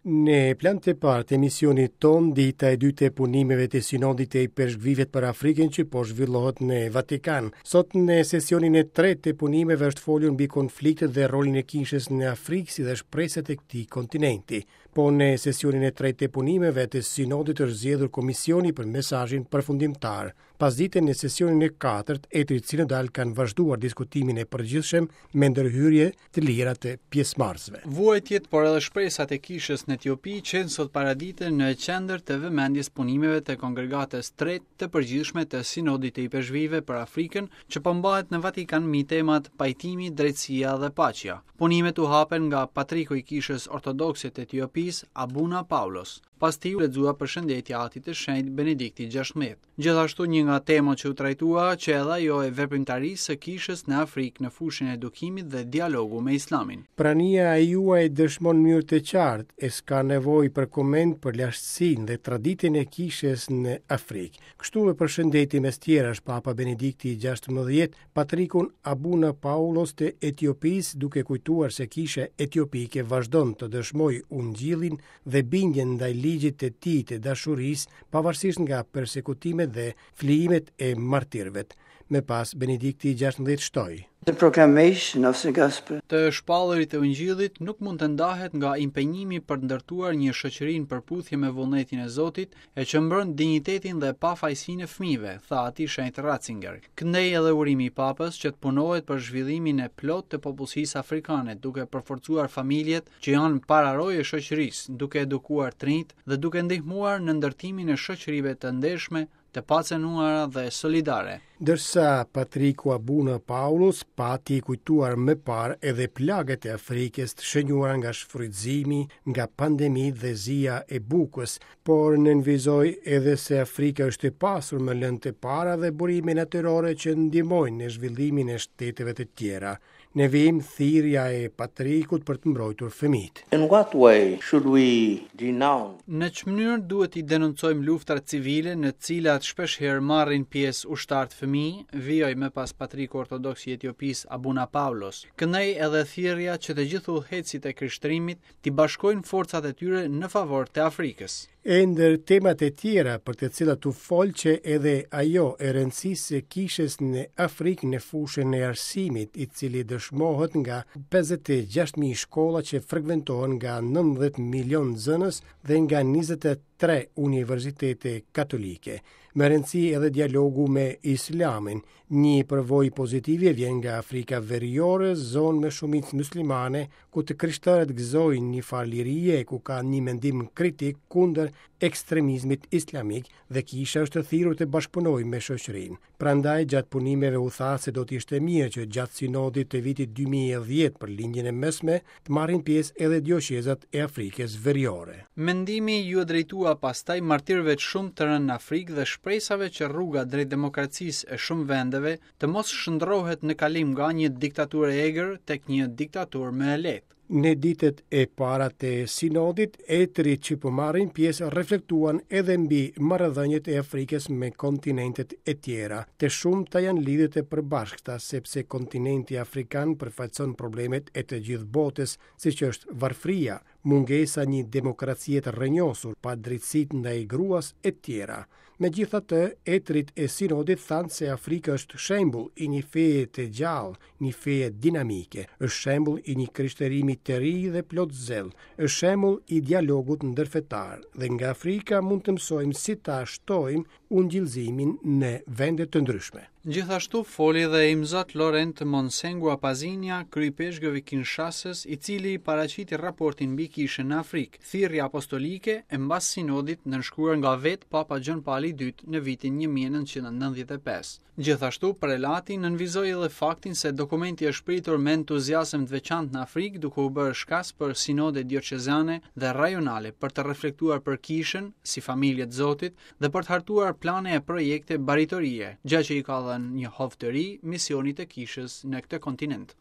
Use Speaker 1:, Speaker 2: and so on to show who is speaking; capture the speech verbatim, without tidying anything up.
Speaker 1: Në plan të parë të emisionit ton, dita e dytë e punimeve të sinodit e i përshkvivet për Afrikën që po zhvillohet në Vatikan. Sot në sesionin e tretë të punimeve është folur mbi konfliktet dhe rolin e Kishës në Afrikë si dhe shpresat e këtij kontinenti. Po në sesionin e tretë të punimeve të sinodit është zgjedhur komisioni për mesazhin përfundimtar. Pasdite në sesionin e katërt, etrit sinodal kanë vazhduar diskutimin e përgjithshëm me ndërhyrje të lira të pjesëmarrësve.
Speaker 2: Vuajtjet por edhe shpresat e Kishës në Etiopi qenë sot paradite në qendër të vëmendjes punimeve të kongregatës tretë të përgjithshme të sinodit të i përshkrive për Afrikën që po mbahet në Vatikan mbi temat pajtimi, drejtësia dhe paqja. Punimet u hapen nga patriku i Kishës ortodokse të Etiopis, Abuna Paulos. Pas tij u lexua përshëndetja e Atit të Shenjtë Benedikti gjashtëmbëdhjetë. Gjithashtu një nga temat që u trajtua që edhe ajo e veprimtarisë së Kishës në Afrikë në fushën e edukimit dhe dialogu me Islamin.
Speaker 1: Prania e juaj dëshmon mënyrë të qartë e s'ka nevojë për koment për lashtësinë dhe traditën e Kishës në Afrikë. Kështu me përshëndetje mes tjerash Papa Benedikti gjashtëmbëdhjetë patrikun Abuna Paulos të Etiopis duke kujtuar se Kisha etiopike vazhdon të dëshmojë ungjillin dhe bindjen ndaj ligjit të tij të dashurisë, pavarësisht nga persekutimet dhe flijimet e martirëve. Me pas Benedikti gjashtëmbëdhjetë shtoi:
Speaker 3: The proclamation of the gospel.
Speaker 2: Të shpallërit e ungjillit nuk mund të ndahet nga impenjimi për ndërtuar një shoqëri në përputhje me vullnetin e Zotit e që mbron dinjitetin dhe pafajësinë e fëmijëve, tha Ati Shenjtë Ratzinger. Këndej edhe urimi i Papës që të punohet për zhvillimin e plot të popullsisë afrikane, duke përforcuar familjet që janë pararojë e shoqërisë, duke edukuar trinjt dhe duke ndihmuar në ndërtimin e shoqërive të ndershme, të pacenuara dhe solidare.
Speaker 1: Dërsa patriku Abuna Paulos pati kujtuar më parë edhe plagët e Afrikës të shënjuara nga shfrytëzimi, nga pandemi dhe zia e bukës, por nënvizoi edhe se Afrika është e pasur me lëndë të para dhe burime natyrore që ndihmojnë në zhvillimin e shteteve të tjera. Ne vim thirrja e patrikut për të mbrojtur fëmijët.
Speaker 3: In what way should we denounce?
Speaker 2: Në ç'më mënyrë duhet i denoncojmë luftrat civile në të cilat shpeshherë marrin pjesë ushtarët fëmijë, vijoj më pas patriku ortodoks i Etiopis Abuna Paulos. Këndej edhe thirrja që të gjithë udhëheqësit e krishtërimit t'i bashkojnë forcat e tyre në favor të Afrikës.
Speaker 1: E ndër temat e tjera për të cilat u fol që edhe ajo e rëndësisë së Kishës në Afrikë në fushën e arsimit, i cili dëshmohet nga pesëdhjetë e gjashtë mijë shkolla që frekuentohen nga nëntëdhjetë milion nxënës dhe nga njëzet e tre universitete katolike. Me rëndësi edhe dialogu me Islamin. Një përvojë pozitive vjen nga Afrika Veriore, zonë me shumicë muslimane, ku të krishterët gëzojnë një farë lirie, ku ka një mendim kritik kundër ekstremizmit islamik dhe Kisha është thirrur të bashkëpunojë me shoqërinë. Prandaj gjatë punimeve u tha se do të ishte mirë që gjatë sinodit të vitit dy mijë e dhjetë për lindjen e mesme të marrin pjesë edhe dioqezat e Afrikës Veriore.
Speaker 2: Mendimi ju e drejtua pastaj martirëve të shumë të rënë në Afrikë dhe shpresave që rruga drejt demokracisë e shumë vendeve të mos shndrohet në kalim nga një diktaturë e egër tek një diktaturë më e lehtë.
Speaker 1: Në ditët e para të sinodit, etrit që po marrin pjesë reflektuan edhe mbi marrëdhëniet e Afrikës me kontinentet e tjera. Të shumta janë lidhjet e përbashkëta sepse kontinenti afrikan përfaqëson problemet e të gjithë botës, siç është varfëria, mungesa një demokracie të rrënjosur, pa drejtësitë ndaj gruas e tjera. Megjithatë, etrit e sinodit thanë se Afrika është shembull i një feje të gjallë, një feje dinamike, është shembull i një krishtërimi të ri dhe plot zell, është shembull i dialogut ndërfetar dhe nga Afrika mund të mësojmë si ta shtojmë ungjillëzimin në vende të ndryshme.
Speaker 2: Gjithashtu foli dhe imzat Laurent Monsengua Pazinia, kryepeshkëvi i Kinshasës, i cili paraqiti raportin mbi Kishën në Afrikë, thirrje apostolike e mbas sinodit nënshkruar nga vetë Papa Gjon Paul i dytë në vitin një mijë e nëntëqind e nëntëdhjetë e pesë. Gjithashtu prelati nënvizoi edhe faktin se dokumenti është pritur me entuziazëm të veçantë në Afrikë, duke u bërë shkas për sinode dioqezane dhe rajonale për të reflektuar për Kishën si familje të Zotit dhe për të hartuar plane e projekte baritorie, gjë që i ka dhënë një hovë të ri misionit të Kishës në këtë kontinent.